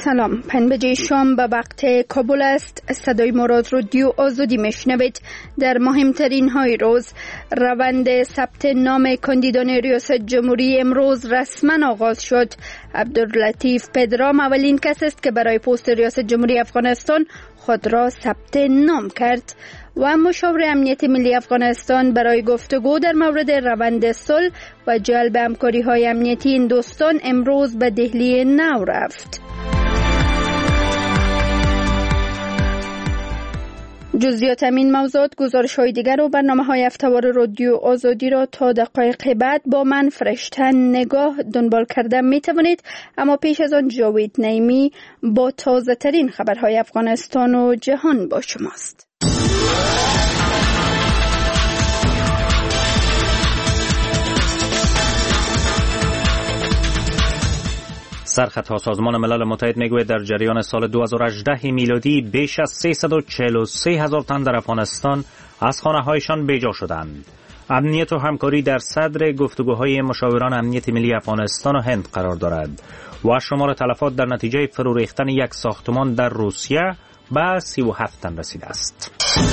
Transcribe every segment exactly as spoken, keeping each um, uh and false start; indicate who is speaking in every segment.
Speaker 1: سلام، پنج شام به وقت کابل است. صدای ما را از رادیو آزادی میشنوید. در مهمترین های روز، روند ثبت نام کاندیدان ریاست جمهوری امروز رسما آغاز شد. عبداللطیف پدرام اولین کس است که برای پست ریاست جمهوری افغانستان خود را ثبت نام کرد و مشاور امنیت ملی افغانستان برای گفتگو در مورد روند صلح و جلب همکاری های امنیتی این دوستان امروز به دهلی نو رفت. جزئیات همین موضوعات، گزارش های دیگر و برنامه های هفته‌وار رادیو آزادی را تا دقایق بعد با من فرشته نگاه دنبال کرده می توانید. اما پیش از آن جاوید نعیمی با تازه ترین خبرهای افغانستان و جهان با شماست.
Speaker 2: سرخط ها سازمان ملل متحد میگوید در جریان سال دو هزار و هجده میلادی بیش از سیصد و چهل و سه هزار تن در افغانستان از خانه هایشان بیجا شدند. امنیت و همکاری در صدر گفتگوهای مشاوران امنیت ملی افغانستان و هند قرار دارد و شمار تلفات در نتیجه فرو ریختن یک ساختمان در روسیه به سی و هفت تن رسیده است.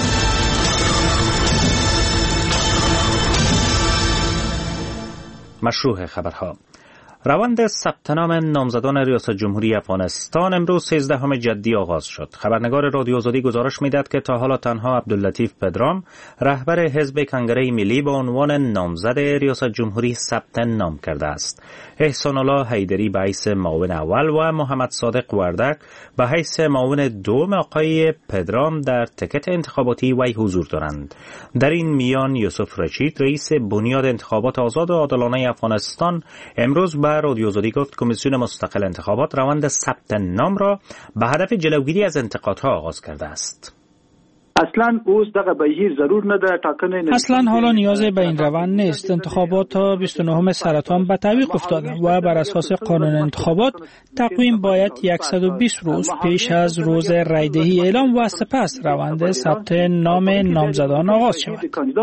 Speaker 2: مشروع خبرها. روند ثبت نام نامزدان ریاست جمهوری افغانستان امروز سیزدهم جدی آغاز شد. خبرنگار رادیو آزادی گزارش میداد که تا حالا تنها عبداللطیف پدرام رهبر حزب کنگره ملی با عنوان نامزد ریاست جمهوری ثبت نام کرده است. احسان الله حیدری به حیث معاون اول و محمد صادق وردک به حیث معاون دوم آقای پدرام در تکت انتخاباتی وی حضور دارند. در این میان یوسف رشید رئیس بنیاد انتخابات آزاد و عادلانه افغانستان امروز به رادیو آزادی گفت کمیسیون مستقل انتخابات روند ثبت نام را به هدف جلوگیری از انتقادها آغاز کرده است.
Speaker 3: اصلا اوس دغه بهیر ضرور نه ده ټاکنه نه
Speaker 4: اصلا حالا نیازی به این روند نیست. انتخابات تا بیست و نهم سرطان به تعویق افتاده و بر اساس قانون انتخابات تقویم باید صد و بیست روز پیش از روز رایدهی اعلام و سپس روند ثبت نام نامزدان آغاز شود.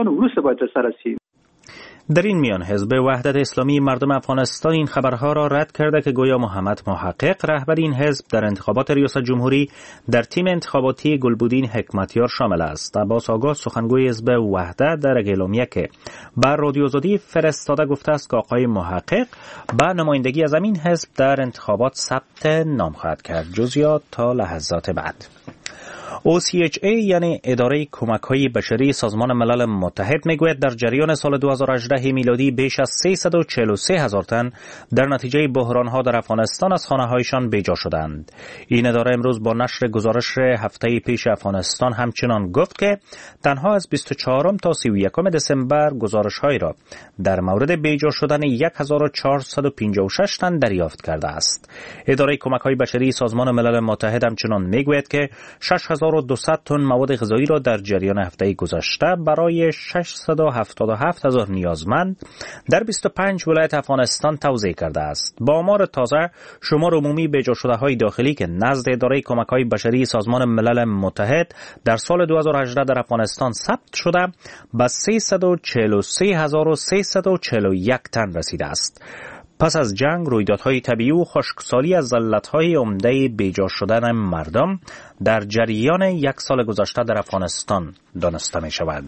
Speaker 2: در این میان حزب وحدت اسلامی مردم افغانستان این خبرها را رد کرده که گویا محمد محقق رهبر این حزب در انتخابات ریاست جمهوری در تیم انتخاباتی گلبودین حکمتیار شامل است. عباس آگاه سخنگوی حزب وحدت در اعلامیه که بر رادیو آزادی فرستاده گفته است که آقای محقق به نمایندگی از این حزب در انتخابات ثبت نام خواهد کرد. جزئیات تا لحظات بعد. او سی اچ ای یعنی اداره کمک‌های بشری سازمان ملل متحد میگوید در جریان سال دو هزار و هجده میلادی بیش از سیصد و چهل و سه هزار تن در نتیجه بحران‌ها در افغانستان از خانه‌هایشان بیجا شدند. این اداره امروز با نشر گزارش هفته پیش افغانستان همچنان گفت که تنها از بیست و چهارم تا سی و یکم دسامبر گزارش‌هایی را در مورد بیجا شدن هزار و چهارصد و پنجاه و شش تن دریافت کرده است. اداره کمک‌های بشری سازمان ملل متحد همچنان میگوید که شش هزار و دویست تن مواد غذایی را در جریان هفته گذشته برای ششصد و هفتاد و هفت هزار نیازمند در بیست و پنج ولایت افغانستان توزیع کرده است. با آمار تازه شمار عمومی بیجا شده های داخلی که نزد اداره کمک‌های بشری سازمان ملل متحد در سال دو هزار و هجده در افغانستان ثبت شده به سیصد و چهل و سه هزار و سیصد و چهل و یک تن رسیده است. پس از جنگ، رویدادهای طبیعی و خشکسالی از علتهای عمده بیجا شدن مردم در جریان یک سال گذشته در افغانستان دانسته می شود.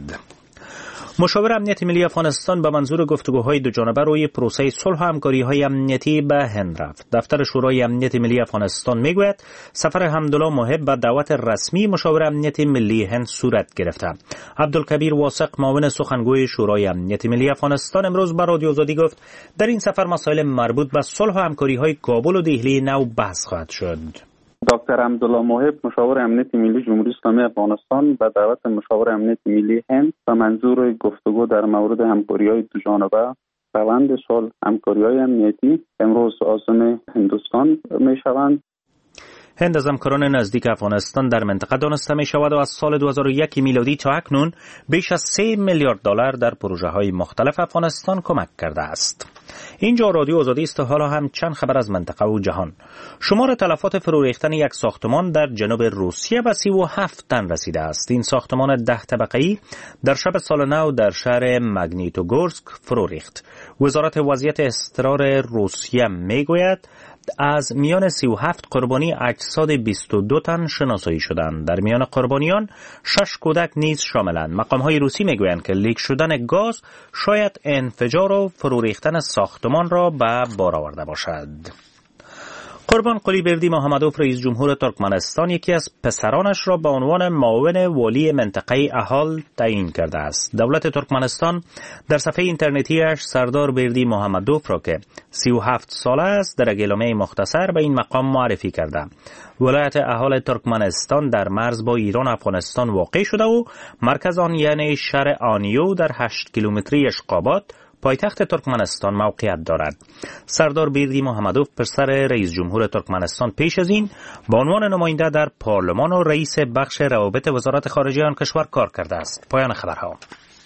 Speaker 2: مشاور امنیت ملی افغانستان به منظور گفتگوهای دوجانبه روی پروسه صلح و همکاری‌های امنیتی به هند رفت. دفتر شورای امنیت ملی افغانستان میگوید سفر حمدالله محب به دعوت رسمی مشاور امنیت ملی هند صورت گرفته. عبدالکبیر واثق معاون سخنگوی شورای امنیت ملی افغانستان امروز به رادیو آزادی گفت در این سفر مسائل مربوط به صلح و همکاری‌های کابل و دهلی نو بحث خواهد شد.
Speaker 5: دکتر حمدالله محب مشاور امنیت ملی جمهوری اسلامی افغانستان به دعوت مشاور امنیت ملی هند به منظور گفتگو در مورد همکاری‌های دوجانبه روند صلح همکاری‌های امنیتی امروز عازم هندوستان می‌شوند.
Speaker 2: هند از همکاران نزدیک افغانستان در منطقه دانسته می شود و از سال دو هزار و یک میلادی تا اکنون بیش از سه میلیارد دلار در پروژه های مختلف افغانستان کمک کرده است. اینجا رادیو آزادی است. حالا هم چند خبر از منطقه و جهان. شمار تلفات فرو ریختن یک ساختمان در جنوب روسیه به سی و هفت تن رسیده است. این ساختمان ده طبقه‌ای در شب سال نو در شهر ماگنیتوگورسک فرو ریخت. وزارت وضعیت اضطرار روسیه میگوید از میان سی و هفت قربانی اجساد بیست و دو تن شناسایی شدند. در میان قربانیان شش کودک نیز شاملند. مقام‌های روسی میگویند که لیک شدن گاز شاید انفجار و فرو ریختن ساختمان را به بار آورده باشد. قربان قلیبردی محمدوف رئیس جمهور ترکمنستان یکی از پسرانش را به عنوان معاون والی منطقه اهال تعیین کرده است. دولت ترکمنستان در صفحه اینترنتیش سردار بردی محمدوف را که سی و هفت ساله است در اعلامیه مختصر به این مقام معرفی کرده. ولایت اهال ترکمنستان در مرز با ایران و افغانستان واقع شده و مرکز آن یعنی شهر آنیو در هشت کیلومتری اشقابات پایتخت ترکمنستان موقعیت دارد. سردار بیردی محمدوف پسر رئیس جمهور ترکمنستان پیش از این به عنوان نماینده در پارلمان و رئیس بخش روابط وزارت خارجه آن کشور کار کرده است. پایان خبرها.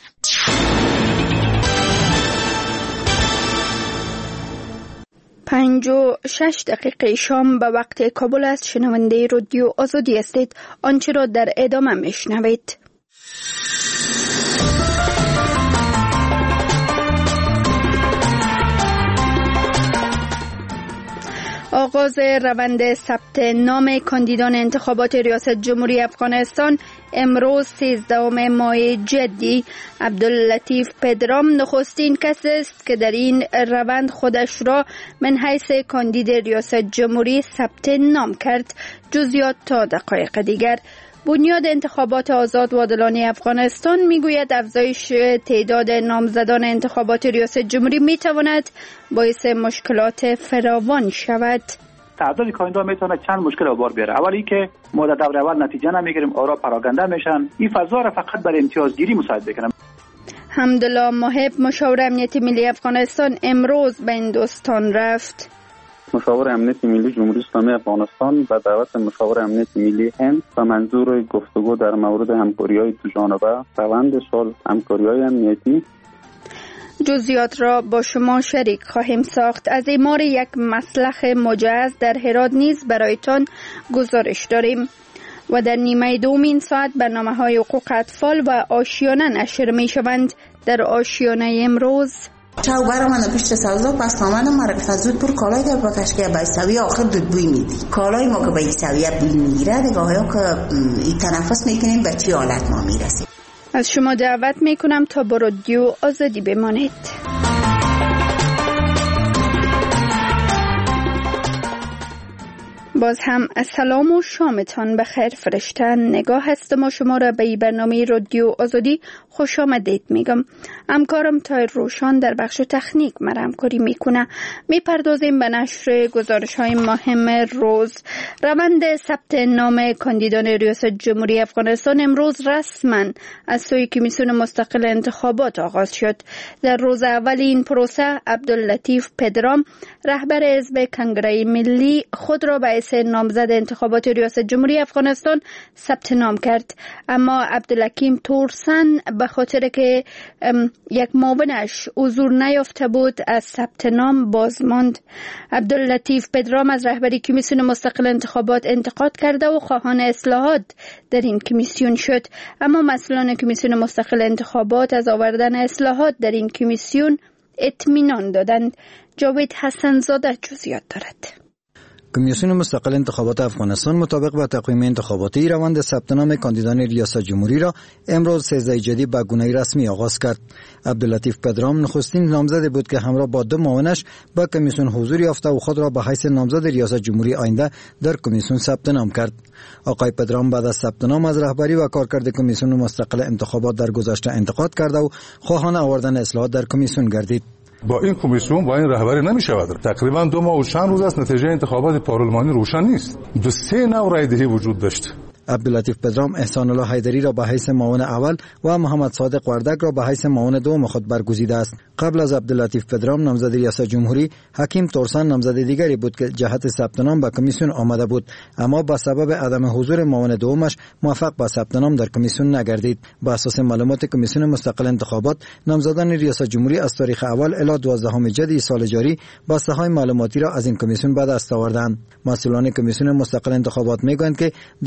Speaker 1: پنج و شش دقیقه شام به وقت کابل است. شنونده رادیو آزادی هستید. آنچه را در ادامه میشنوید. آغاز روند ثبت نام کاندیدان انتخابات ریاست جمهوری افغانستان امروز سیزدهم ماه جدی. عبداللطیف پدرام نخستین کس است که در این روند خودش را من حیث کاندید ریاست جمهوری ثبت نام کرد. جزئیات تا دقایق دیگر. بنیاد انتخابات آزاد و عادلانه افغانستان میگوید افزایش تعداد نامزدان انتخابات ریاست جمهوری میتواند باعث مشکلات فراوان شود.
Speaker 3: تعداد کاندیدا میتونه چند مشکل به بار بیاره. اولی که ما در دور اول نتیجه نمیگیریم، آرا پراگنده میشن. این فضا را فقط برای امتیازگیری مساعد میکنه.
Speaker 1: حمدالله محب مشاور امنیت ملی افغانستان امروز به هندوستان رفت.
Speaker 5: مشاور امنیت ملی جمهوری اسلامی افغانستان به دعوت مشاور امنیت ملی هند به منظور گفتگو در مورد همکاری‌های دو جانبه روند سال همکاری‌های امنیتی.
Speaker 1: جزئیات را با شما شریک خواهیم ساخت. از اعمار یک مسلخ مجهز در هرات نیز برایتان گزارش داریم و در نیمه دومین ساعت برنامه‌های حقوق اطفال و آشیانه نشر می‌شوند. در آشیانه امروز
Speaker 6: چاو برام پشت سوزا پس نامن مرکز زود پر کالای در بکش که به سویه آخر دود بوی میدی. کالای ما که به سویه بوی میگیره دیگه ها که این تنفس میکنیم به چی حالت ما میرسیم.
Speaker 1: از شما دعوت میکنم تا با رادیو آزادی بمانید. باز هم سلام و شامتان بخیر. فرشته نگاه هستم و شما را به این برنامه رادیو آزادی خوش آمدید میگم. همکارم تایر روشان در بخش تکنیک مرا همکاری میکنه. میپردازیم به نشر گزارش های مهم روز. روند ثبت نام کاندیدان ریاست جمهوری افغانستان امروز رسما از سوی کمیسیون مستقل انتخابات آغاز شد. در روز اول این پروسه عبداللطیف پدرام رهبر حزب کنگره ملی خود را به نامزد انتخابات ریاست جمهوری افغانستان ثبت نام کرد، اما عبدالحکیم تورسن به خاطر که یک معاونش حضور نیافته بود از ثبت نام باز ماند. عبداللطیف پدرام از رهبری کمیسیون مستقل انتخابات انتقاد کرده و خواهان اصلاحات در این کمیسیون شد، اما مسئولان کمیسیون مستقل انتخابات از آوردن اصلاحات در این کمیسیون اطمینان دادند. جاوید حسن زاده جزئیات دارد.
Speaker 7: کمیسیون مستقل انتخابات افغانستان مطابق با تقویم انتخاباتی روند ثبت نام کاندیدان ریاست جمهوری را امروز سیزده جدی به گونه رسمی آغاز کرد. عبداللطیف پدرام نخستین نامزد بود که همراه با دو معاونش به کمیسیون حضور یافته و خود را به حیث نامزد ریاست جمهوری آینده در کمیسیون ثبت نام کرد. آقای پدرام بعد از ثبت نام از رهبری و کارکرد کمیسیون مستقل انتخابات در گذشته انتقاد کرده و خواهان آوردن اصلاحات در کمیسیون گردید.
Speaker 8: با این کمیسیون با این رهبری نمی شود. تقریبا دو ماه و چند روز است نتیجه انتخابات پارلمانی روشن نیست. دو سه نوع رای دهی وجود داشت.
Speaker 7: عبداللطیف پدرام احسان الله حیدری را به حیث معاون اول و محمد صادق وردک را به حیث معاون دوم خود برگزیده است. قبل از عبداللطیف پدرام نامزد ریاست جمهوری حکیم تورسن نامزد دیگری بود که جهت ثبت نام به کمیسیون آمده بود، اما به سبب عدم حضور معاون دومش موفق به ثبت نام در کمیسیون نگردید. بر اساس معلومات کمیسیون مستقل انتخابات نامزدان ریاست جمهوری از تاریخ اول الی دوازدهم جدی سال جاری بسته‌های معلوماتی را از این کمیسیون به دست آوردند. مسئولان کمیسیون مستقل انتخابات میگویند که در این مدت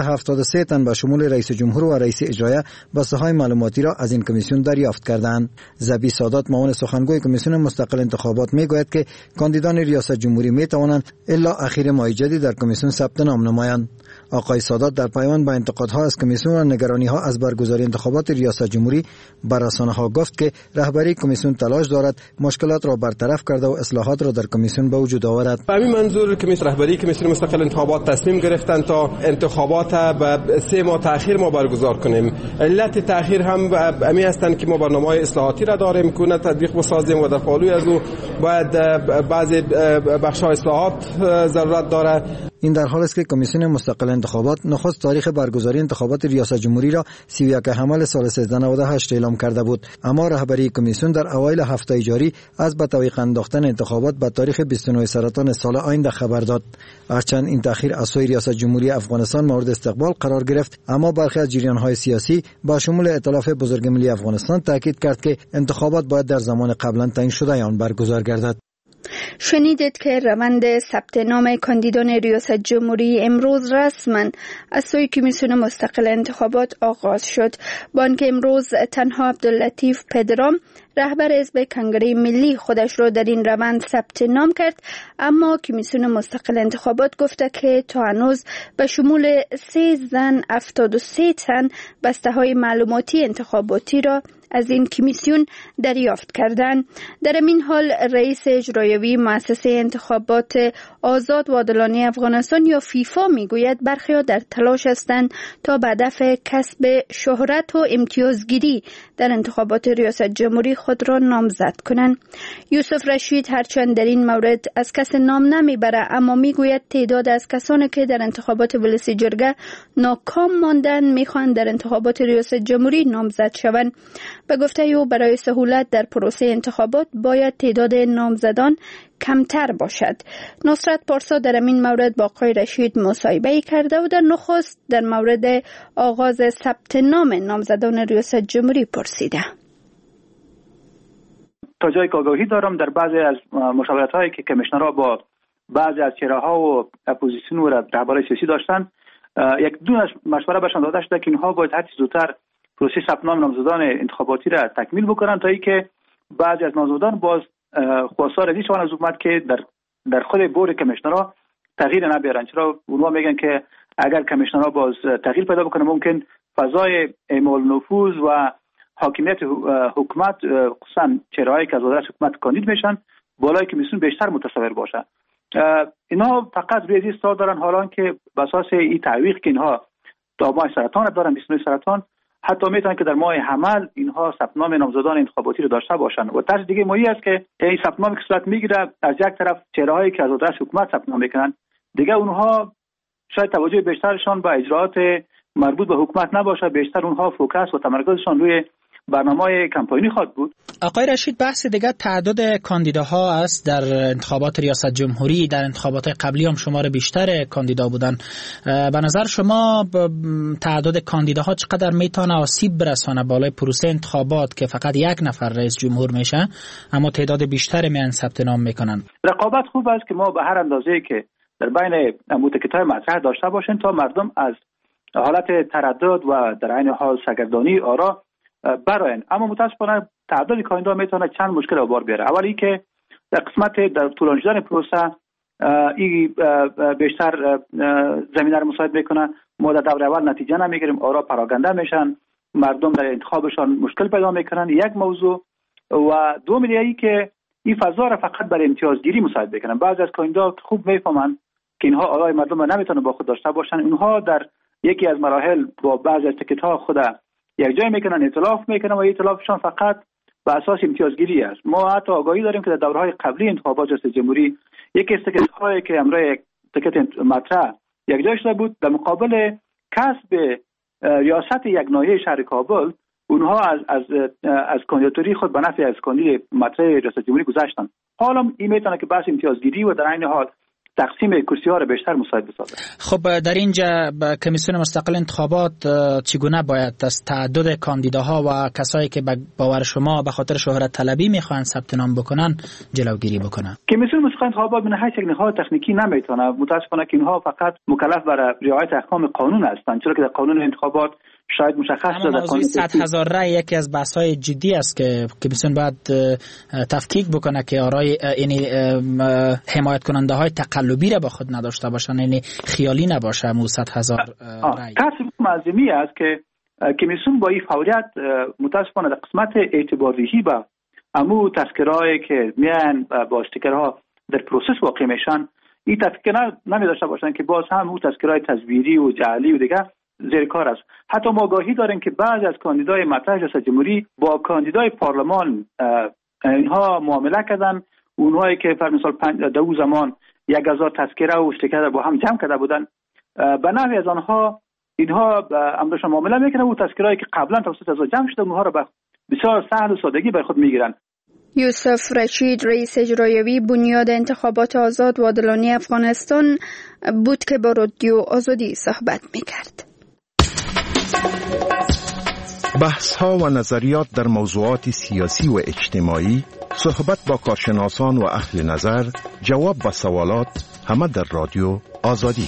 Speaker 7: نظرات هفتاد و سه تن به شمول رئیس جمهور و رئیس اجرایه بسته‌های معلوماتی را از این کمیسیون دریافت کردند. زبی سادات معاون سخنگوی کمیسیون مستقل انتخابات میگوید که کاندیدان ریاست جمهوری می توانند الا اخیر ماه جدی در کمیسیون ثبت نام نمایند. آقای سادات در پیوند با انتقادها از کمیسیون و نگرانی‌ها از برگزاری انتخابات ریاست جمهوری بر رسانه‌ها گفت که رهبری کمیسیون تلاش دارد مشکلات را برطرف کرده و اصلاحات را در کمیسیون به وجود آورد.
Speaker 9: به همین منظور کمیسیون رهبری کمیسیون مستقل انتخابات تصمیم گرفتند تا انتخابات به سه ماه تأخیر ما برگزار کنیم. علت تأخیر هم همین هستند که ما برنامه‌های اصلاحاتی را داریم که تطبیق بسازیم و در پالوی از او باید بعضی بخش‌های اصلاحات ضرورت دارد.
Speaker 7: این در حالی است که کمیسیون مستقل انتخابات نخست تاریخ برگزاری انتخابات ریاست جمهوری را سی و یک حمل سال سیزده نود و هشت اعلام کرده بود، اما رهبری کمیسیون در اوایل هفته جاری از به تعویق انداختن انتخابات به تاریخ بیست و نه سرطان سال آینده خبر داد. هرچند این تأخیر از سوی ریاست جمهوری افغانستان مورد استقبال قرار گرفت، اما برخی از جریان‌های سیاسی با شمول ائتلاف بزرگ ملی افغانستان تاکید کرد که انتخابات باید در زمان قبلا تعیین شده آن برگزار گردد.
Speaker 1: شنیدید که روند ثبت نام کاندیدان ریاست جمهوری امروز رسما از سوی کمیسیون مستقل انتخابات آغاز شد. بانک امروز تنها عبداللطیف پدرام رهبر حزب کنگره ملی خودش را در این روند ثبت نام کرد، اما کمیسیون مستقل انتخابات گفته که تا هنوز به شمول سه زن هفتاد و سه تن بسته های معلوماتی انتخاباتی را از این کمیسیون دریافت کردند. در این حال رئیس اجرایی مؤسسه انتخابات آزاد و عادلانه افغانستان یا فیفا میگوید برخی‌ها در تلاش هستند تا به هدف کسب شهرت و امتیازگیری در انتخابات ریاست جمهوری خود را نامزد کنند. یوسف رشید هرچند در این مورد از کس نام نمیبره، اما میگوید تعداد از کسانی که در انتخابات ولسی جرگه ناکام ماندن میخوان در انتخابات ریاست جمهوری نامزد شوند. به گفته او برای سهولت در پروسه انتخابات باید تعداد نامزدان کمتر باشد. نصرت پارسا در این مورد با آقای رشید مصاحبه کرده و در نخست در مورد آغاز ثبت نام نامزدان ریاست جمهوری پرسیده.
Speaker 3: تا جایی که آگاهی دارم در بعضی از مشاورت هایی که کمیشنرها با بعضی از چهره ها و اپوزیسیون و رهبران سیاسی داشتن، یک دو مشوره بهشان داده شده که اینها باید هرچه زودتر پروسه ثبت نام نامزدان انتخاباتی را تکمیل بکنن تا اینکه بعضی از نامزدان باز خواستار از این شوند از حکومت که در در خود بور کمیشنرها تغییر نبیارن. چرا اونها میگن که اگر کمیشنرها باز تغییر پیدا بکنه ممکن فضای اعمال نفوذ و حاکمیت حکومت خصوصا چهرهایی که از وزارت حکومت کاندید میشن بالای کمیسیون بیشتر متصور باشه. اینا فقط روی این استاد دارن، حالا که به اساس این تعویق که اینها تا ماه سرطان دارن بیست و نه سرطان، حتی میتونن که در ماه حمل اینها ثبت نام نامزدان انتخاباتی رو داشته باشن. و طرز دیگه مهمی است که این ثبت نامی که صورت میگیره از یک طرف چهرهایی که از وزارت حکومت ثبت نام میکنن، دیگه اونها شاید توجه بیشترشان به اجراءات مربوط به حکومت نباشه، بیشتر اونها فوکس و تمرکزشان روی برنامه‌های کمپاینی خواهد بود.
Speaker 4: آقای رشید، بحث دیگه تعداد کاندیداها است در انتخابات ریاست جمهوری. در انتخابات قبلی هم شمار بیشتر کاندیدا بودن. به نظر شما تعداد کاندیداها چقدر میتونه آسیب برسانه بالای پروسه انتخابات که فقط یک نفر رئیس جمهور میشه اما تعداد بیشتر میان ثبت نام میکنن؟
Speaker 3: رقابت خوب است که ما به هر اندازه‌ای که در بین متکی‌های مطرح داشته باشیم تا مردم از حالت تردد و در عین حال سرگردانی آرا براین. اما متاسفانه تعداد کاندیدا میتونه چند مشکل رو بار بیاره. اولی که در قسمت در طولانی شدن پروسه این بیشتر زمینه رو مساعد میکنه. ما در دوره اول نتیجه نمیگیریم، آرا پراکنده میشن، مردم در انتخابشان مشکل پیدا میکنن، یک موضوع. و دوم دیگه که این فضا رو فقط برای امتیازگیری مساعد میکنن. بعضی از کاندیدا خوب میفهمن که اینها آرای مردم رو نمیتونه با خود داشته باشن، اینها در یکی از مراحل با بعضی از تکت‌ها خود یک جای میکنن، ائتلاف میکنن و ائتلافشان فقط به اساس امتیازگیری است. ما حتی آگاهی داریم که در دوره‌های قبلی انتخابات ریاست جمهوری یکی از تکت‌هایی که امروز یک تکت مطرح یک جای شده بود، در مقابل کسب ریاست یک ناحیه شهر کابل اونها از از از کاندیداتوری خود به نفع از کاندید مطرح ریاست جمهوری گذاشتن. حالا این میتونه که بحث امتیازگیری و در عین حال تقسیم کرسی ها را بیشتر مساعد بسازه.
Speaker 4: خب در اینجا کمیسیون مستقل انتخابات چگونه باید از تعدد کاندیداها و کسایی که باور شما به خاطر شهرت طلبی میخوان ثبت نام بکنن جلوگیری بکنن؟
Speaker 3: کمیسیون مستقل انتخابات من حیث یک نهاد تکنیکی نمیتونه، متاسفانه که اینها فقط مکلف برای رعایت احکام قانون هستند، چرا که در قانون انتخابات شاید مشخص شده
Speaker 4: موضوع صد هزار رای یکی از بحث‌های جدی است که کمیسیون باید تفکیک بکنه که آرای یعنی حمایت کننده های تقلبی را با خود نداشته باشن، یعنی خیالی نباشه. مو صد هزار رای
Speaker 3: کسب معظمی است که کمیسیون با این فوریت متاسفانه در قسمت اعتباریهی با امو تذکرهایی که میان با استیکرها در پروسس واقع میشن این تذکر نمیداشته باشن که باز هم اون تذکرهای تصویری و جعلی و دیگه زیر کار است. حتی ما آگاهی داریم که بعضی از کاندیدای مطرح ریاست جمهوری با کاندیدای پارلمان اینها معامله کردن، اونهایی که پر مثال دو زمان یک هزار تذکره و استیکر با هم جمع کرده بودن، به نحوی از آنها اینها امروزشان معامله میکنن و تذکرهایی که قبلا توسط از جمع شده اونها را به بسیار سهل و سادگی بر خود میگیرن.
Speaker 1: یوسف رشید رئیس اجرایی بنیاد انتخابات آزاد و عادلانه افغانستان بود که با رادیو آزادی صحبت میکرد.
Speaker 10: بحث ها و نظریات در موضوعات سیاسی و اجتماعی، صحبت با کارشناسان و اهل نظر، جواب به سوالات، همه در رادیو آزادی.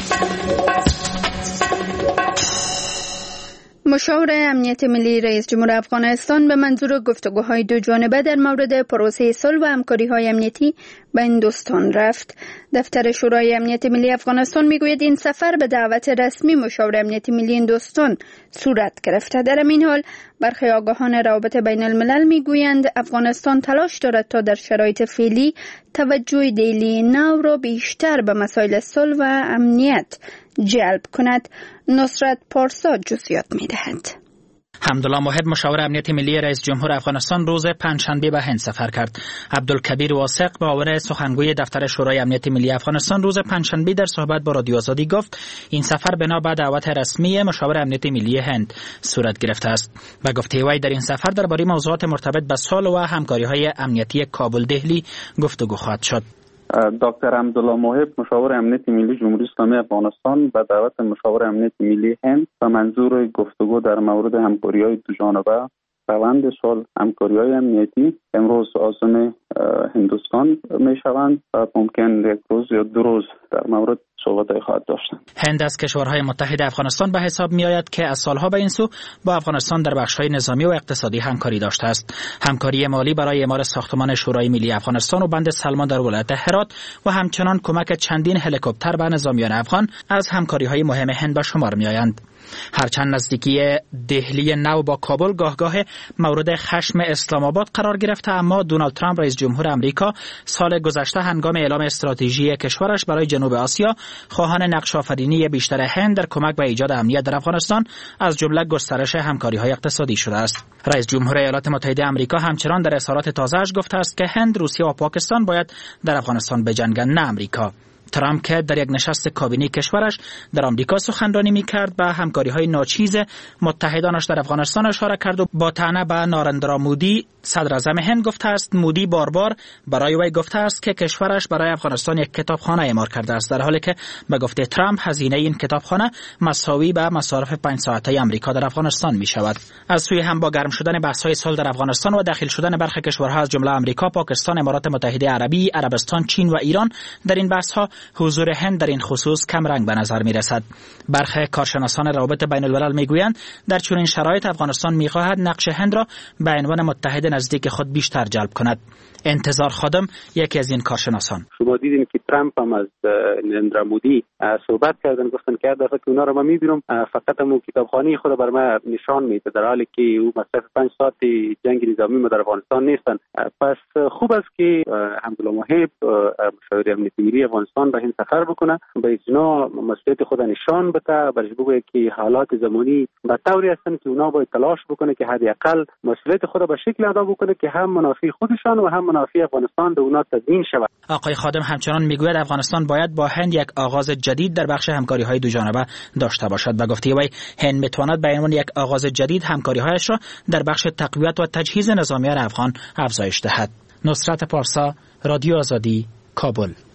Speaker 1: مشاور امنیت ملی رئیس جمهور افغانستان به منظور گفتگوهای دو جانبه در مورد پروسه صلح و همکاری‌های امنیتی به هندوستان رفت. دفتر شورای امنیت ملی افغانستان میگوید این سفر به دعوت رسمی مشاور امنیت ملی هندوستان صورت گرفته. در این حال برخی آگاهان روابط بین الملل میگویند افغانستان تلاش دارد تا در شرایط فعلی توجه دلی نو را بیشتر به مسائل صلح و امنیت جلب کند. نصرت پارسا جزئیات می‌دهد.
Speaker 4: حمدالله موحد مشاور امنیت ملی رئیس جمهور افغانستان روز پنجشنبه به هند سفر کرد. عبدالکبیر واثق معاون سخنگوی دفتر شورای امنیت ملی افغانستان روز پنجشنبه در صحبت با رادیو آزادی گفت این سفر بنا به دعوت رسمی مشاور امنیت ملی هند صورت گرفته است. و گفته وی در این سفر درباره موضوعات مرتبط به صلح و همکاری‌های امنیتی کابل دهلی گفتگو خواهد شد.
Speaker 5: دکتر حمدالله موحد مشاور امنیت ملی جمهوری اسلامی افغانستان به دعوت مشاور امنیت ملی هند به منظور گفتگو در مورد همکاری‌های دو جانبه، روند صلح، همکاری‌های امنیتی امروز عازم هندوستان می‌شوند و ممکن یک روز یا دو روز در مورد صحبت خواهد داشتند.
Speaker 4: هند از کشورهای متحد افغانستان به حساب می‌آید که از سالها به این سو با افغانستان در بخش‌های نظامی و اقتصادی همکاری داشته است. همکاری مالی برای اعمار ساختمان شورای ملی افغانستان و بند سلمان در ولایت هرات و همچنان کمک چندین هلیکوپتر به نظامیان افغان از همکاری‌های مهم هند به شمار می‌آیند. هرچند نزدیکی دهلی نو با کابل گاهگاه مورد خشم اسلام آباد قرار گرفته، اما دونالد ترامپ رئیس جمهور آمریکا سال گذشته هنگام اعلام استراتژی کشورش برای جنوب آسیا خواهان نقش آفرینی بیشتر هند در کمک به ایجاد امنیت در افغانستان از جمله گسترش همکاری‌های اقتصادی شده است. رئیس جمهور ایالات متحده آمریکا همچنان در اظهارات تازه‌اش گفته است که هند، روسیه و پاکستان باید در افغانستان بجنگند، نه آمریکا. ترامپ که در یک نشست کابینه کشورش در آمریکا سخنرانی می‌کرد به همکاری‌های ناچیز متحدانش در افغانستان اشاره کرد و با طعنه به نارندرا مودی صدر اعظم هند گفته است مودی بار بار برای وی گفته است که کشورش برای افغانستان یک کتابخانه اعمار کرده است، در حالی که به گفته ترامپ هزینه این کتابخانه مساوی به مصارف پنج ساعته آمریکا در افغانستان می‌شود. از سوی هم با گرم شدن بحث‌های صلح در افغانستان و داخل شدن برخی کشورها از جمله آمریکا، پاکستان، امارات متحده عربی، عربستان، چین و ایران در این بحث‌ها حضور هند در این خصوص کم رنگ به نظر می رسد. برخی کارشناسان روابط بین الملل می گویند در چنین شرایط افغانستان می خواهد نقش هند را به عنوان متحد نزدیک خود بیشتر جلب کند. انتظار خادم یکی از این کارشناسان:
Speaker 5: شما دیدین که ترامپ هم از نریندرا مودی صحبت کردن، گفتن که هر دفعه که اونا رو ما میبینم فقط همون کتابخانه خود بر ما نشان میده، در حالی که او مصرف پنج ساعت جنگ نظامی ما در افغانستان نیستن. پس خوب است که حمدالله موحد مشاور امنیت ملی افغانستان به این سفر بکنه، به اجنا مسئولیت خود نشان بده، برش بگه که حالات زمانی به طوری هستن که اونا باید تلاش بکنه که حداقل مسئولیت خود به شکل ادا بکنه که هم منافع خودشان و هم منافع افغانستان به اونا تضمین شود.
Speaker 4: آقای خادم همچنان میگوید افغانستان باید با هند یک آغاز جدید در بخش همکاری‌های دو جانبه داشته باشد و گفته وی هند میتواند به عنوان یک آغاز جدید همکاری‌هایش را در بخش تقویت و تجهیز نظامیان افغان افزایش دهد. نصرت پارسا، رادیو آزادی، کابل.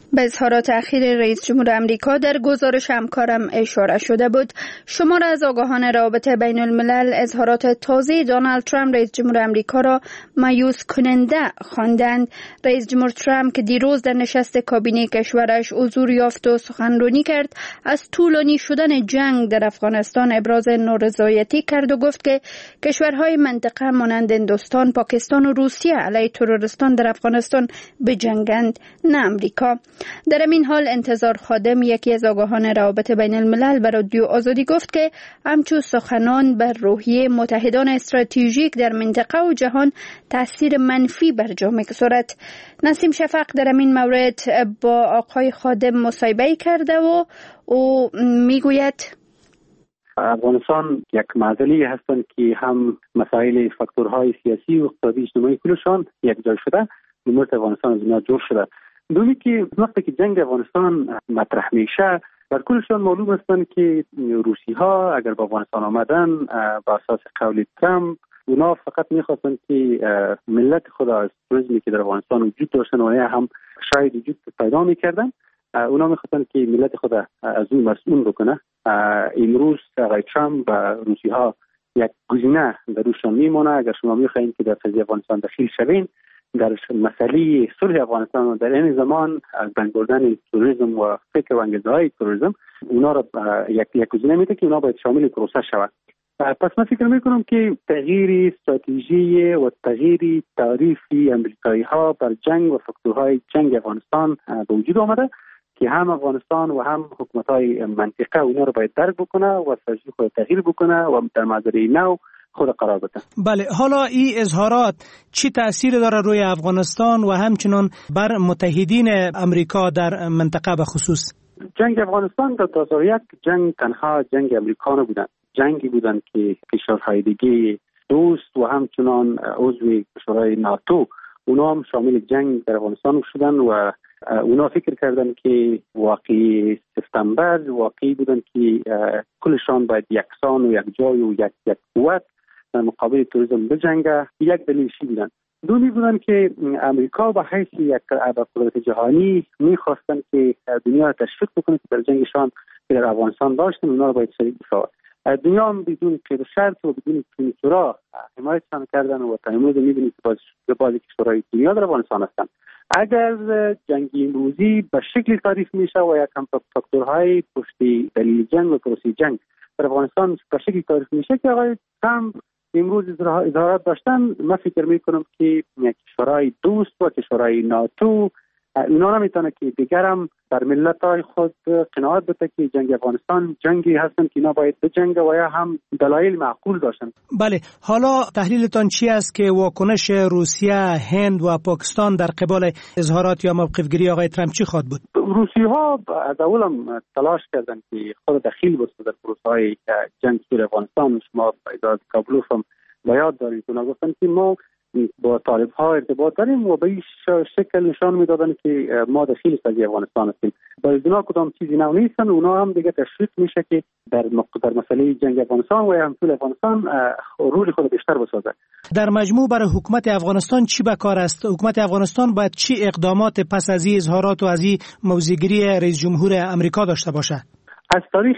Speaker 1: به اظهارات اخیر رئیس جمهور آمریکا در گزارش همکارم اشاره شده بود. شمار از آگاهان روابط بین الملل اظهارات تازه دونالد ترامپ رئیس جمهور آمریکا را مایوس کننده خواندند. رئیس جمهور ترامپ که دیروز در نشست کابینه کشورش حضور یافت و سخنرانی کرد، از طولانی شدن جنگ در افغانستان ابراز نارضایتی کرد و گفت که کشورهای منطقه مانند هندوستان، پاکستان و روسیه علیه تروریستان در افغانستان بجنگند، نه آمریکا. در این حال انتظار خادم، یکی از آگاهان روابط بین الملل، به رادیو آزادی گفت که همچون سخنان بر روحیه متحدان استراتژیک در منطقه و جهان تاثیر منفی بر جا می‌گذارد. نسیم شفق در این مورد با آقای خادم مصاحبه کرده و او میگوید
Speaker 11: افغانستان یک معضلی هستند که هم مسائل فاکتورهای سیاسی و اقتصادی اجتماعی کلشان یک جای شده، امور افغانستان از اینا جور شده. دومی که وقتی که جنگ افغانستان مطرح میشه، بر کلشان معلوم هستند که روسی ها اگر به افغانستان آمدن با اساس قول ترامپ، اونا فقط میخواستند که ملت خود از توریسمی که در افغانستان وجود داشتن و هم شاید وجود پیدا میکردن، اونا میخواستند که ملت خود از اون مسئول بکنه. امروز آقای ترامپ و روسی ها یک گزینه در روشان میمونه. اگر شما میخواین که در قضیه افغانستان دخیل شوین، در مسئله صلح افغانستان و در این زمان از بین بردن تروریسم و فکر و انگیزه‌های تروریسم، اونا را یک یک گزینه میده که اونا باید شامل پروسه شود. پس من فکر میکنم که تغییر استراتژی و تغییر تعریفی امریکایی ها بر جنگ و فاکتورهای جنگ افغانستان به وجود آمده که هم افغانستان و هم حکومت‌های منطقه اونا رو باید درک بکنه و استراتژی خود تغییر بکنه و در معضله نو خود قرار بده.
Speaker 4: بله، حالا این اظهارات چی تأثیر داره روی افغانستان و همچنان بر متحدین امریکا در منطقه به خصوص؟
Speaker 11: جنگ افغانستان در دو هزار و یک جنگ تنها جنگ امریکا نبودن، جنگی بودن که کشورهای دیگه دوست و همچنان عضو کشورهای ناتو اونا هم شامل جنگ در افغانستان شدن و اونا فکر کردن که واقعی سپتامبر واقعی بودن که کلشان باید یکسان و یک جای و یک یک قوت در مقابل تروریسم بجنگه. یک دلیلشی بودن. دومی بودن که امریکا به حیث یک قدرت جهانی میخواستن که دنیا را تشویق بکنه که در جنگشان که در افغانستان داشتن اونا را باید شریک بشود. دنیا هم بدون قید و شرط و بدون چونچورا حمایتشان کردن و تا امروز می‌بینید که بعضی کشورهای دنیا در افغانستان هستند. اگر جنگ امروزی به شکل تعریف میشه و یک فاکتورهای پشت دلیل جنگ و پروسه جنگ در افغانستان به شکل تعریف میشه که آقای ترامپ امروز اظهارات داشتن، من فکر میکنم که کشورهای دوست و کشورهای ناتو اینا نمیتونه که دیگر هم در ملت‌های خود قناعت بده که جنگ افغانستان جنگی هستن که اینا باید بجنگه و یا هم دلایل معقول داشتن.
Speaker 4: بله، حالا تحلیلتان چی است که واکنش روسیه، هند و پاکستان در قبال اظهارات یا موقفگیری آقای ترامپ چی خواهد بود؟
Speaker 11: روسی ها از اول هم تلاش کردن که خود دخیل بشه در پروسه‌های جنگ در افغانستان. شما از کابل هم یاد دارید اونا گفتن که ما با طالب ها ارتباط داریم و به این شکل نشان میدادن که ما داخل قضیه افغانستان هستیم. باید اونا کدام چیزی نو نیستن، اونا هم دیگه تشویق میشه که در در مسئله جنگ افغانستان و هم طول افغانستان رول خود بیشتر بسازه.
Speaker 4: در مجموع برای حکومت افغانستان چی به کار است؟ حکومت افغانستان باید چی اقدامات پس از این اظهارات و از این موضع‌گیری رئیس جمهور امریکا داشته باشه؟
Speaker 11: از تاریخ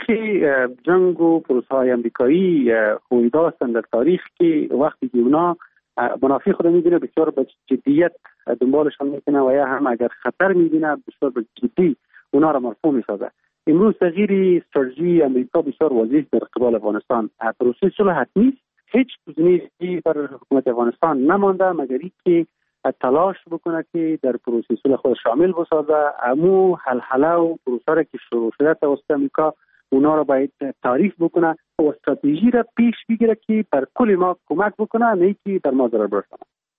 Speaker 11: جنگ و پروسه‌های امریکایی هویدا هستند در تاریخ که وقتی که اونا منافع خود می‌بینه بسیار به جدیت دنبالشان میکنه و یا هم اگر خطر می‌بینه بسیار به جدی اونا را مرفوع می‌سازه. امروز تغییر استراتژی امریکا بسیار واضح در قبال افغانستان. پروسه صلح حتمی، هیچ گزینه‌ای برای حکومت افغانستان نمانده مگر اینکه تلاش بکنه که در پروسه صلح خود شامل بسازه. امو حلحله و پروسه را که شروع شده توسط امریکا اونا را باید تعریف بکنه و استراتژی را پیش بگیره که بر کل ما کمک بکنه، نه که در ما ضرر برسونه.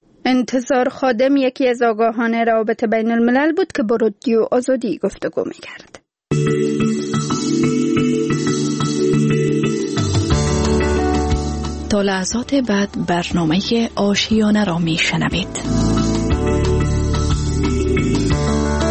Speaker 1: انتظار خادم یکی از آگاهان روابط بین الملل بود که با رادیو آزادی گفتگو می‌کرد.
Speaker 12: تا لحظات بعد برنامه آشیانه را میشنوید.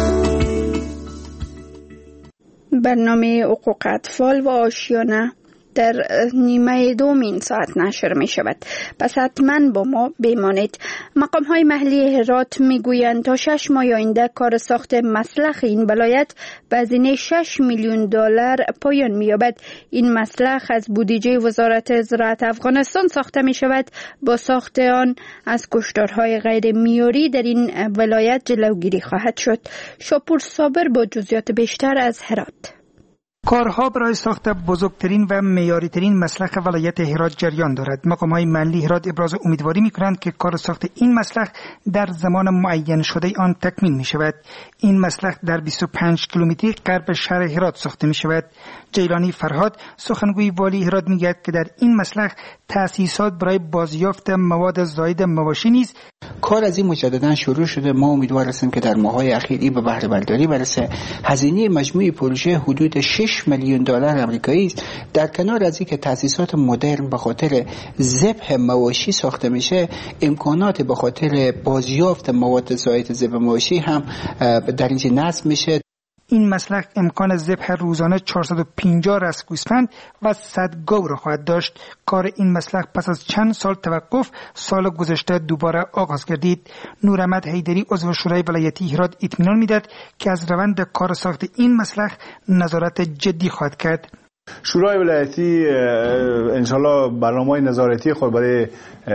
Speaker 1: برنامه حقوق اطفال و آشیانه در نیمه دومین ساعت نشر می شود. پس حتما با ما بمانید. مقام های محلی هرات می گویند تا شش ماه آینده کار ساخت مسلخ این ولایت به هزینه شش میلیون دلار پایان می یابد. این مسلخ از بودجه وزارت زراعت افغانستان ساخته می شود. با ساخت آن از کشتارهای غیر معیاری در این ولایت جلوگیری خواهد شد. شاپور صابر با جزئیات بیشتر از هرات.
Speaker 13: کارها برای ساخت بزرگترین و معیاری‌ترین مسلخ ولایت هرات جریان دارد. مقام‌های محلی هرات ابراز امیدواری می‌کنند که کار ساخت این مسلخ در زمان معین شده آن تکمیل می‌شود. این مسلخ در بیست و پنج کیلومتری غرب شهر هرات ساخته می‌شود. جیلانی فرهاد سخنگوی والی هرات می‌گوید که در این مسلخ تأسیسات برای بازیافت مواد زائد مواشی نیز
Speaker 14: کار از این مجددا شروع شده. ما امیدوار هستیم که در ماه‌های اخیر این به بهره برداری برسه. هزینه مجموعی پروژه حدود شش میلیون دلار آمریکایی است. در کنار از اینکه تأسیسات مدرن به خاطر ذبح مواشی ساخته میشه، امکانات به خاطر بازیافت مواد زائد ذبح مواشی هم در اینجا نصب میشه.
Speaker 13: این مسلخ امکان ذبح روزانه چهارصد و پنجاه رأس گوسفند و صد گاو را خواهد داشت. کار این مسلخ پس از چند سال توقف سال گذشته دوباره آغاز گردید. نوراحمد حیدری عضو شورای ولایتی هرات اطمینان میداد که از روند کار ساخت این مسلخ نظارت جدی خواهد کرد.
Speaker 15: شورای ولایتی انشالله برنامه‌های نظارتی خود برای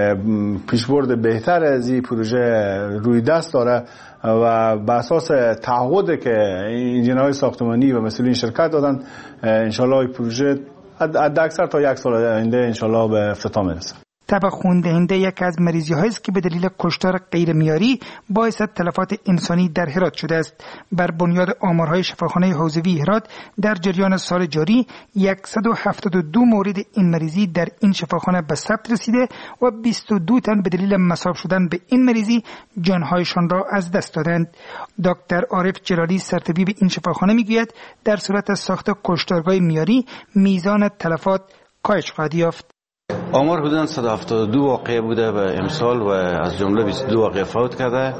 Speaker 15: پیشبرد بهتر از این پروژه روی دست داره و بر اساس تعهدی که انجینرهای ساختمانی و مسئولین شرکت دادن انشالله این پروژه حد اکثر تا یک سال آینده انشالله به افتتاح میرسه.
Speaker 13: تب خون‌دهنده یکی از مریضی‌هایی است که به دلیل کشتار غیر معیاری باعث تلفات انسانی در هرات شده است. بر بنیاد آمارهای شفاخانه حوزوی هرات در جریان سال جاری صد و هفتاد و دو مورد این مریضی در این شفاخانه به ثبت رسیده و بیست و دو تن به دلیل مصاب شدن به این مریضی جانهایشان را از دست دادند. دکتر عارف جلالی سرطبیب این شفاخانه میگوید در صورت ساخت کشتارگاه معیاری میزان تلفات کاهش خواهد یافت.
Speaker 16: آمار حدوداً صد و هفتاد و دو واقعه بوده به امسال و از جمله بیست و دو واقعه فوت کرده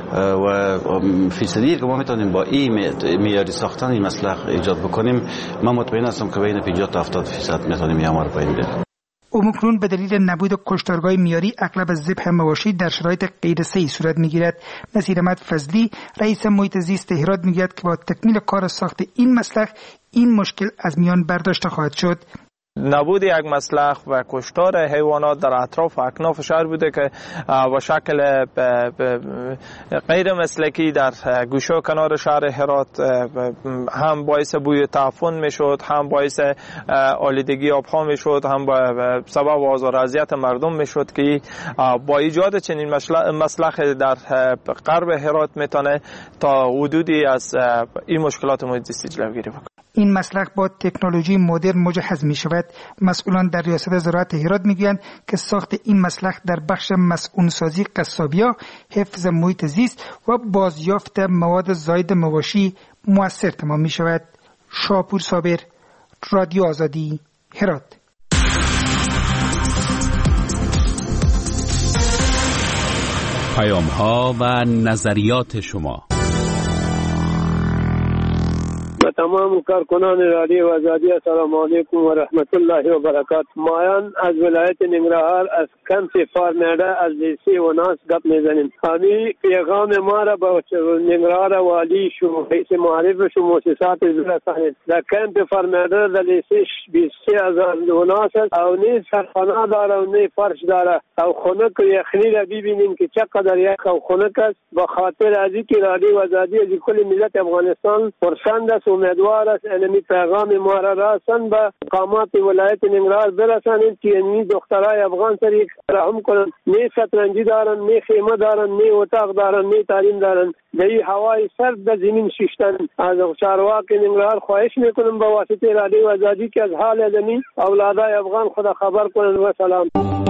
Speaker 16: و فیصدی که ما میتونیم با این معیاری ساختن این مسلخ ایجاد بکنیم، من مطمئن هستم که بین پنجاه تا هفتاد درصد میتونیم این آمار پایین بیاریم.
Speaker 13: اومکرون به دلیل نبود کشتارگاه معیاری اغلب ذبح مواشی در شرایط غیر صحیح صورت میگیرد. نصیر احمد فضلی رئیس محیط زیست هرات میگوید که با تکمیل کار ساخت این مسلخ این مشکل از میان برداشته خواهد شد.
Speaker 17: نبود یک مسلخ و کشتار حیوانات در اطراف و اکناف شهر بوده که با شکل غیر مسلکی در گوشه و کنار شهر هرات هم باعث بوی تعفن میشد، هم باعث آلودگی آبها میشد، هم سبب آزار و اذیت مردم میشد که با ایجاد چنین مسلخ در غرب هرات میتونه تا حدودی از این مشکلات محیط زیستی جلوگیری بکنه.
Speaker 13: این مسلخ با تکنولوژی مدرن مجهز می شود. مسئولان در ریاست زراعت هرات میگویند که ساخت این مسلخ در بخش مسئول سازی قصابی‌ها، حفظ محیط زیست و بازیافت مواد زائد مواشی مؤثر تمام می شود. شاپور صابر، رادیو آزادی، هرات.
Speaker 18: پیام‌ها و نظریات شما.
Speaker 19: تمام کارکنان رادیو آزادی السلام علیکم و رحمت الله و برکاته. مایان از ولایت ننگرهار از کمپ فارمیده از لیسی و ناس گپ میزنیم. همین پیغام ما را به ننگرهار والی شو رئیس معرف شو مؤسسات برسانید. در کمپ فارمیده در لیسی بیست و سه هزار و ناس او نه سرخانه داره و نه فرش داره او خنک یخنی را ببینیم که چقدر یک او خنک است. به خاطر از اینکه رادیو آزادی از کل ملت افغانستان پرسند است، امیدوار است انمی پیغام ما را رسان به مقامات ولایت ننگرهار برسانید که اینمی دخترای افغان سر یک رحم کنند. نه شطرنجی دارن، نه خیمه دارن، نه اتاق دارن، نه تعلیم دارن. در این هوای سرد در زمین شیشتن. از چارواکی ننگرهار خواهش میکنم به واسطه رادیو آزادی که از حال زمین اولادای افغان خدا خبر کنند. و سلام.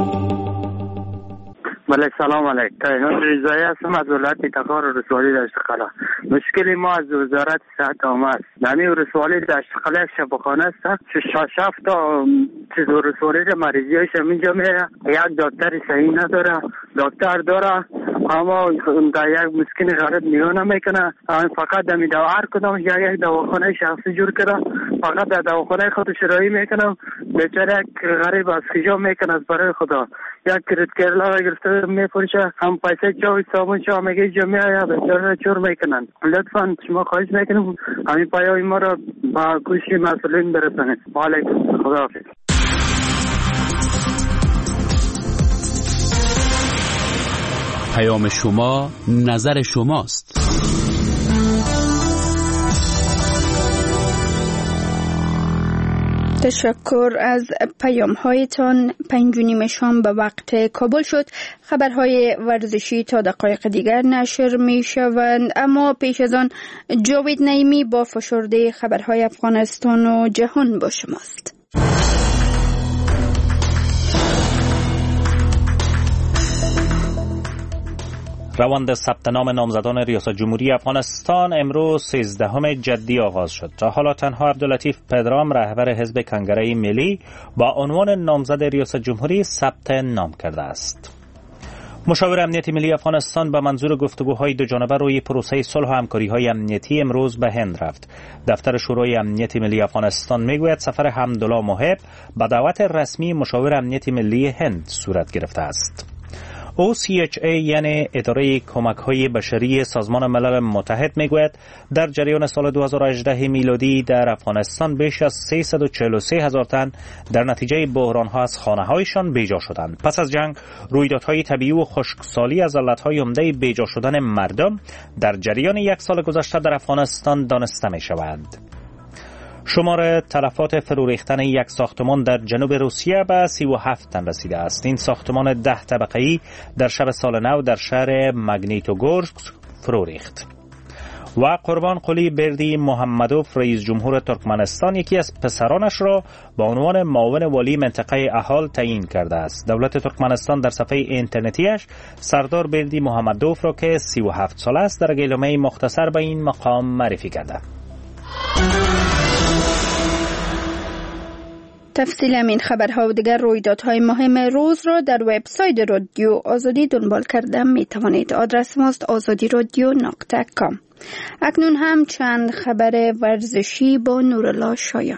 Speaker 20: بله سلام علیکم. تایهان رضایی هستم از ولایت تکار رسوالی دشت قلعه. مشکل ما از وزارت صحت آمد. نمی رسوالی دشت قلعه شفاخانه است. شش تا چیز رسوالی مریضی هایش اینجا میره. یک دکتر صحیح نداره. دکتر داره اما در یک مسکین غریب نگاه نمیکنه. فقط دمی دوا هر کدام یک یک دواخانه شخصی جور کرده. فقط در دواخانه خودش رایی میکنم. بیچاره غریب از خجا میکنه برای خدا. یک کرد کرلا گرفته میفروشه، هم پیسه چاوی صابون چا میگه جمعه بیچاره چور میکنن. لطفا شما خواهش میکنم همین پیام ما را با گوش مسئولین برسانید. علیکم، خداحافظ.
Speaker 18: پیام شما نظر شماست.
Speaker 1: تشکر از پیام هایتان. پنج و نیم شام به وقت کابل شد. خبرهای ورزشی تا دقایق دیگر نشر می شوند، اما پیش از آن جاوید نعیمی با فشرده خبرهای افغانستان و جهان با شماست.
Speaker 2: روند ثبت نام نامزدان ریاست جمهوری افغانستان امروز سیزدهم جدی آغاز شد. تا حالا تنها عبداللطیف پدرام رهبر حزب کنگره ملی با عنوان نامزد ریاست جمهوری ثبت نام کرده است. مشاور امنیتی ملی افغانستان به منظور گفتگوهای دو جانبه روی پروسه صلح و همکاری‌های امنیتی امروز به هند رفت. دفتر شورای امنیتی ملی افغانستان میگوید سفر حمدالله محب به دعوت رسمی مشاور امنیتی ملی هند صورت گرفته است. او سی اچ ای یعنی اداره کمک‌های بشری سازمان ملل متحد میگوید در جریان سال دو هزار و هجده میلادی در افغانستان بیش از سیصد و چهل و سه هزار تن در نتیجه بحران‌ها از خانه‌هایشان بیجا شدند. پس از جنگ رویدادهای طبیعی و خشکسالی از علتهای عمده بیجا شدن مردم در جریان یک سال گذشته در افغانستان دانسته می‌شود. شمار تلفات فرو ریختن یک ساختمان در جنوب روسیه به سی و هفت تن رسیده است. این ساختمان ده طبقه‌ای در شب سال نو در شهر مگنیتوگورسک فرو ریخت. و قربان قلی بردی محمدوف رئیس جمهور ترکمنستان یکی از پسرانش را به عنوان معاون والی منطقه احال تعیین کرده است. دولت ترکمنستان در صفحه اینترنتیش سردار بردی محمدوف را که سی و هفت ساله است در گلمه مختصر به این مقام معرفی کرده.
Speaker 1: تفصیل همین خبرها و دیگر رویدادهای مهم روز را در وبسایت رادیو آزادی دنبال کرده می توانید. آدرس ماست آزادی رادیو نقطه کام. اکنون هم چند خبر ورزشی با نورالله شایان.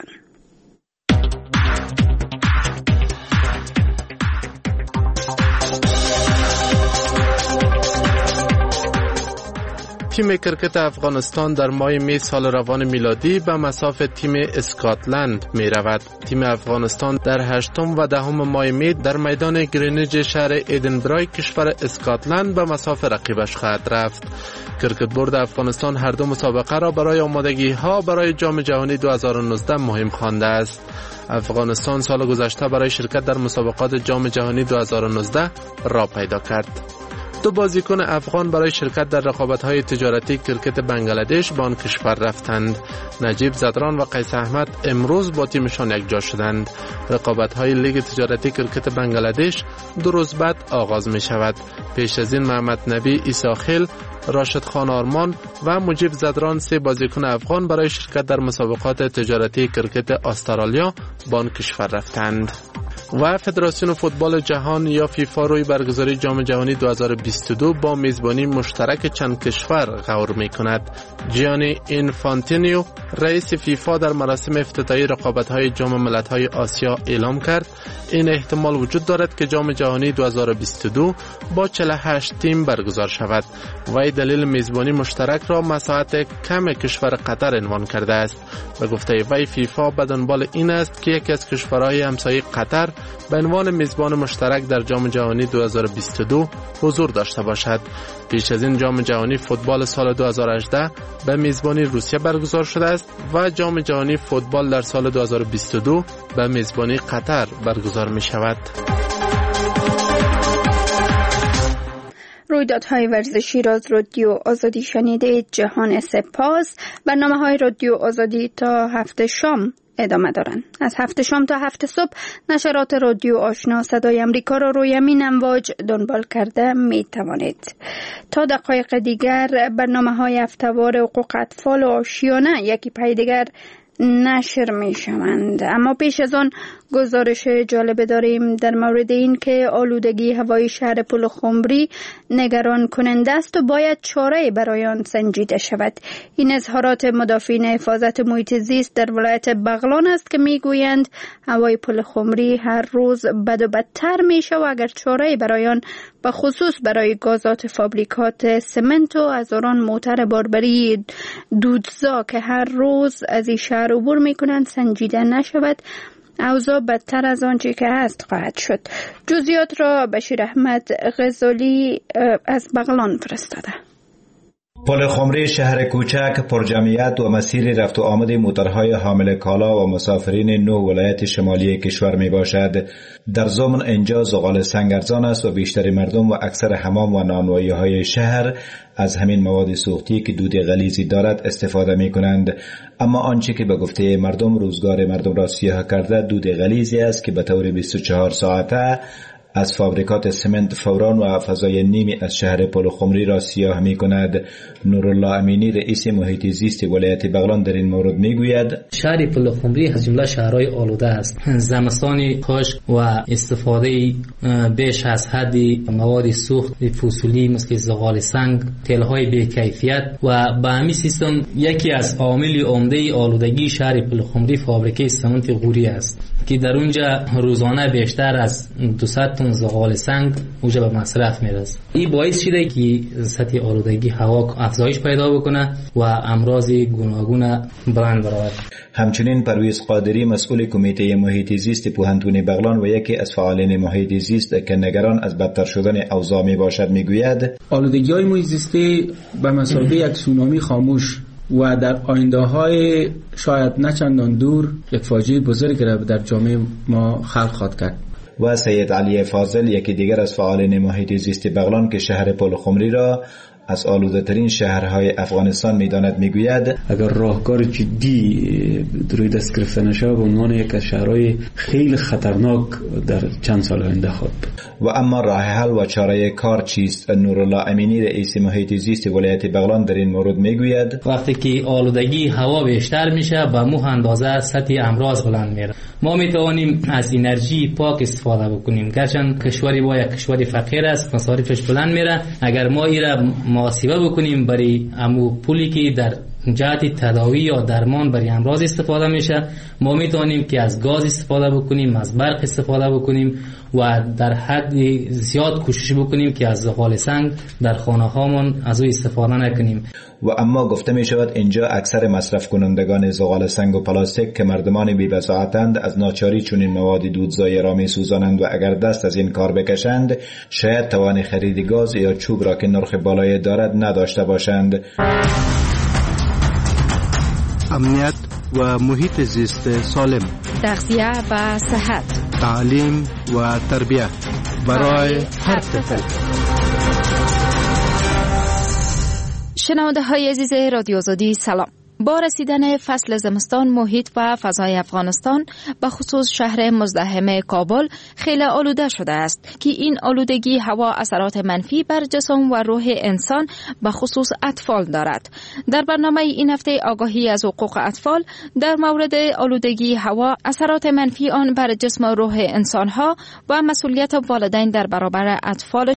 Speaker 21: تیم کرکت افغانستان در ماه می سال روان میلادی به مصاف تیم اسکاتلند می رود. تیم افغانستان در هشتم و دهم ماه می در میدان گرینیج شهر ایدنبرای کشور اسکاتلند به مصاف رقیبش خواهد رفت. کرکت بورد افغانستان هر دو مسابقه را برای آمادگی ها برای جام جهانی دو هزار و نوزده مهم خوانده است. افغانستان سال گذشته برای شرکت در مسابقات جام جهانی دو هزار و نوزده راه پیدا کرد. دو بازیکن افغان برای شرکت در رقابت‌های تجارتی کرکت بنگلادش به آن کشور رفتند. نجیب زدران و قیس احمد امروز با تیمشان یکجا شدند. رقابت‌های لیگ تجارتی کرکت بنگلادش دو روز بعد آغاز می شود. پیش از این محمد نبی ایساخیل، راشد خان آرمان و مجیب زدران سه بازیکن افغان برای شرکت در مسابقات تجارتی کرکت استرالیا به آن کشور رفتند. و فدراسیون فوتبال جهان یا فیفا روی برگزاری جام جهانی دو هزار و بیست و دو با میزبانی مشترک چند کشور غور می کند. جیانی اینفانتینیو رئیس فیفا در مراسم افتتاحی رقابت‌های جام ملت‌های آسیا اعلام کرد این احتمال وجود دارد که جام جهانی دو هزار و بیست و دو با چهل و هشت تیم برگزار شود. و دلیل میزبانی مشترک را مساحت کم کشور قطر عنوان کرده است. به گفته وی فیفا به دنبال این است که یکی از کشورهای همسایه قطر به عنوان میزبان مشترک در جام جهانی دو هزار و بیست و دو حضور داشته باشد. پیش از این جام جهانی فوتبال سال دو هزار و هجده به میزبانی روسیه برگزار شده است و جام جهانی فوتبال در سال دو هزار و بیست و دو به میزبانی قطر برگزار می شود.
Speaker 1: رویدادهای ورزشی را از رادیو آزادی شنیده. جهان سپاس. برنامه‌های رادیو آزادی تا هفته شام ادامه دارند. از هفته شام تا هفته صبح نشرات رادیو آشنا صدای امریکا را روی همین امواج دنبال کرده می توانید. تا دقایق دیگر برنامه‌های هفته‌وار حقوق اطفال و آشیانه یکی پای دیگر نشر می شوند. اما پیش از آن گزارش جالب داریم در مورد این که آلودگی هوای شهر پلخمری نگران کننده است و باید چاره برای آن سنجیده شود. این اظهارات مدافعین حفاظت محیط زیست در ولایت بغلان است که می گویند هوای پلخمری هر روز بد و بدتر می شود و اگر چاره برای آن به خصوص برای گازات فابریکات سمنت و هزاران موتر باربری دودزا که هر روز از این شهر عبور می کنند سنجیده نشود، اوضاع بدتر از آنچه که هست خواهد شد. جزئیات را بشیر احمد غزالی از بغلان فرستاده.
Speaker 6: پلخمری شهر کوچک پرجمعیت و مسیر رفت و آمد موترهای حامل کالا و مسافرین نه ولایت شمالی کشور می باشد. در ضمن اینجا زغال سنگ ارزان است و بیشتر مردم و اکثر حمام و نانوایی های شهر از همین مواد سوختی که دود غلیظی دارد استفاده می کنند. اما آنچه که به گفته مردم روزگار مردم را سیاه کرده دود غلیظی است که به طور بیست و چهار ساعته از فابریکات سمنت فوران و فضای نیمی از شهر پلخمری را سیاه می کند. نورالله امینی رئیس محیط زیست ولایت بغلان در این مورد می گوید
Speaker 22: شهر پلخمری از جمله شهرهای آلوده است. زمستان خشک و استفاده بیش از حد مواد سوخت فسیلی مثل زغال سنگ، تیل‌های بی‌کیفیت و به همین سیستم یکی از عوامل عمده آلودگی شهر پلخمری فابریکه سمنت غوری است که در اونجا روزانه بیشتر از دویست تن زغال سنگ اونجا به مصرف میرسه. این باعث شده که سطح آلودگی هوا افزایش پیدا بکنه و امراض گوناگون بلند برآورد.
Speaker 6: همچنین پرویز قادری مسئول کمیته محیط زیست پوهنتون بغلان و یکی از فعالین محیط زیست که نگران از بدتر شدن اوضاع می باشد میگوید
Speaker 23: آلودگی‌های محیط زیستی به مثابه یک سونامی خاموش و در آینده های شاید نه چندان دور یک فاجعه بزرگ را در جامعه ما خلق خواهد کرد.
Speaker 6: و سید علی فاضل یکی دیگر از فعالین محیط زیست بغلان که شهر پلخمری را از آلوده ترین شهرهای افغانستان میداند میگوید
Speaker 24: اگر راهکار جدی روی دست گرفته نشه به عنوان یک از شهرهای خیلی خطرناک در چند سال آینده خواهد
Speaker 6: و اما راه حل و چاره کار چیست؟ نورالله امینی رئیس محیط زیست ولایت بغلان در این مورد میگوید
Speaker 22: وقتی که آلودگی هوا بیشتر میشه به مو اندازه سطح امراض بلند میره. ما میتوانیم از انرژی پاک استفاده بکنیم. گرچه کشوری با یک کشور فقیر است مصارفش بلند میره، اگر ما این را محاسبه بکنیم برای امو پولی که در جهت تداوی یا درمان برای امراض استفاده میشه، ما میتونیم که از گاز استفاده بکنیم، از برق استفاده بکنیم و در حد زیاد کوشش بکنیم که از زغال سنگ در خانه هامون از او استفاده نکنیم.
Speaker 6: و اما گفته می شود اینجا اکثر مصرف کنندگان زغال سنگ و پلاستیک که مردمان بی بصاحتند از ناچاری چنین مواد دودزایی را می سوزانند و اگر دست از این کار بکشند شاید توان خرید گاز یا چوب را که نرخ بالایی دارد نداشته باشند.
Speaker 10: امنیت و محیط زیست سالم،
Speaker 12: تغذیه و صحت،
Speaker 10: تعلیم و تربیت برای هر طفل.
Speaker 12: شنونده های عزیز رادیو آزادی سلام. با رسیدن فصل زمستان محیط و فضای افغانستان به خصوص شهر مزدحم کابل خیلی آلوده شده است که این آلودگی هوا اثرات منفی بر جسم و روح انسان به خصوص اطفال دارد. در برنامه این هفته آگاهی از حقوق اطفال در مورد آلودگی هوا، اثرات منفی آن بر جسم و روح انسان ها و مسئولیت والدین در برابر اطفال